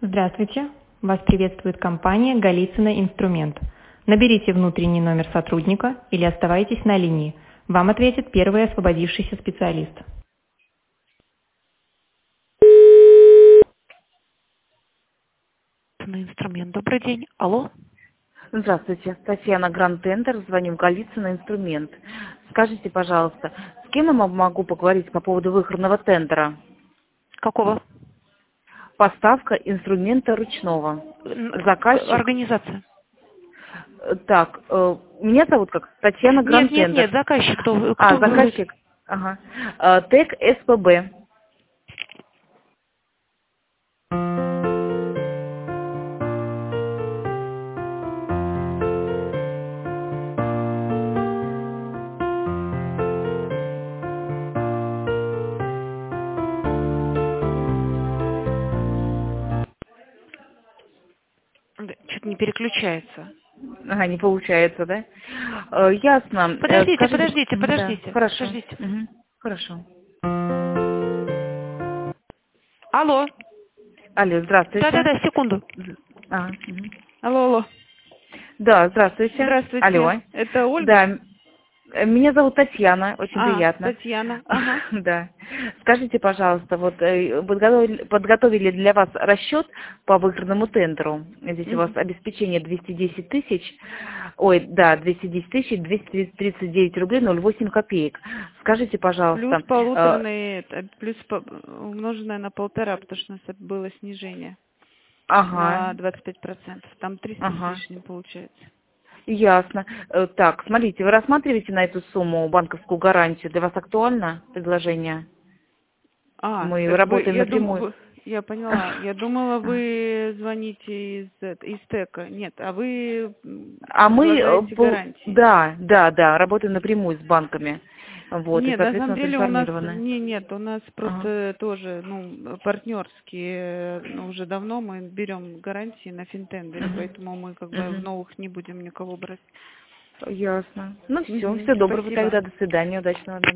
Здравствуйте. Вас приветствует компания «Голицыно Инструмент». Наберите внутренний номер сотрудника или оставайтесь на линии. Вам ответит первый освободившийся специалист. На инструмент. Добрый день. Алло. Здравствуйте, Татьяна Гранд Тендер, звоню в Голицыно Инструмент. Скажите, пожалуйста, с кем я могу поговорить по поводу выходного тендера? Какого? Поставка инструмента ручного. Заказчик. Организация. Так, меня зовут как? Татьяна Гранд Тендер. Нет, заказчик. Кто вы заказчик. Ага. ТЭК СПБ. Что-то не переключается. Ага, не получается, да? Ясно. Подождите. Да, хорошо. Подождите. Угу. Хорошо. Алло. Алло, здравствуйте. Да, секунду. Угу. Алло. Да, здравствуйте. Здравствуйте. Алло. Это Ольга? Да, меня зовут Татьяна, очень приятно. Татьяна. Ага. Да. Скажите, пожалуйста, вот подготовили для вас расчет по выигранному тендеру. Здесь у вас обеспечение 210 тысяч, 210 тысяч 239 рублей 08 копеек. Скажите, пожалуйста. Плюс полуторный, умноженное на 1,5, потому что у нас было снижение на 25%. Там 300 с лишним получается. Ясно. Так, смотрите, вы рассматриваете на эту сумму банковскую гарантию? Для вас актуально предложение? Мы работаем напрямую. Я поняла. Я думала, вы звоните из ТЭКа. Нет, а вы предлагаете гарантии. Да, работаем напрямую с банками. Вот, нет, и, на самом деле у нас у нас просто тоже партнерские. Уже давно мы берем гарантии на финтендере, поэтому мы в новых не будем никого брать. Ясно. Ну все доброго тогда, до свидания, удачного дня.